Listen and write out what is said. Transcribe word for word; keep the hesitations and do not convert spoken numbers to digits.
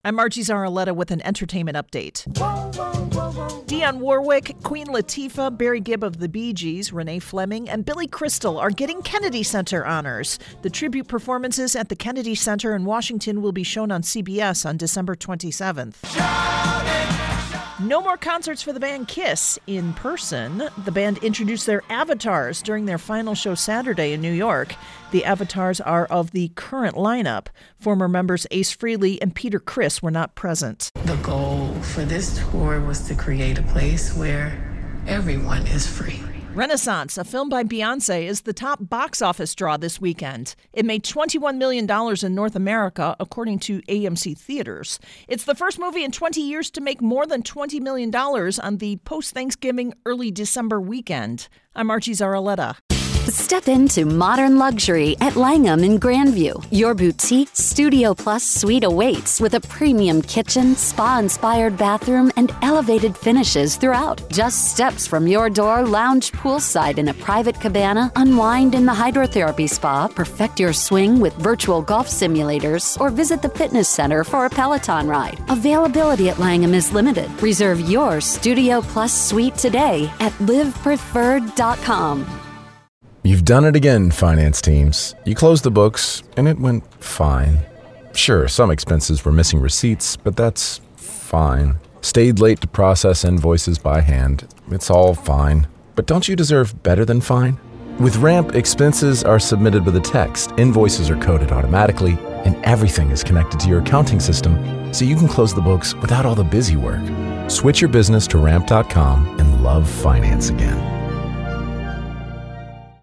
I'm Margie Zaraletta with an entertainment update. Whoa, whoa, whoa, whoa. Dionne Warwick, Queen Latifah, Barry Gibb of the Bee Gees, Renee Fleming, and Billy Crystal are getting Kennedy Center honors. The tribute performances at the Kennedy Center in Washington will be shown on C B S on December twenty-seventh. Shout it, shout. No more concerts for the band Kiss in person. The band introduced their avatars during their final show Saturday in New York. The avatars are of the current lineup. Former members Ace Frehley and Peter Criss were not present. The goal for this tour was to create a place where everyone is free. Renaissance, a film by Beyonce, is the top box office draw this weekend. It made twenty-one million dollars in North America, according to A M C Theaters. It's the first movie in twenty years to make more than twenty million dollars on the post-Thanksgiving, early December weekend. I'm Margie Zaraletta. Step into modern luxury at Langham in Grandview. Your boutique Studio Plus suite awaits with a premium kitchen, spa-inspired bathroom, and elevated finishes throughout. Just steps from your door, lounge poolside in a private cabana, unwind in the hydrotherapy spa, perfect your swing with virtual golf simulators, or visit the fitness center for a Peloton ride. Availability at Langham is limited. Reserve your Studio Plus suite today at live preferred dot com. You've done it again, finance teams. You closed the books, and it went fine. Sure, some expenses were missing receipts, but that's fine. Stayed late to process invoices by hand. It's all fine. But don't you deserve better than fine? With Ramp, expenses are submitted with a text, invoices are coded automatically, and everything is connected to your accounting system, so you can close the books without all the busy work. Switch your business to ramp dot com and love finance again.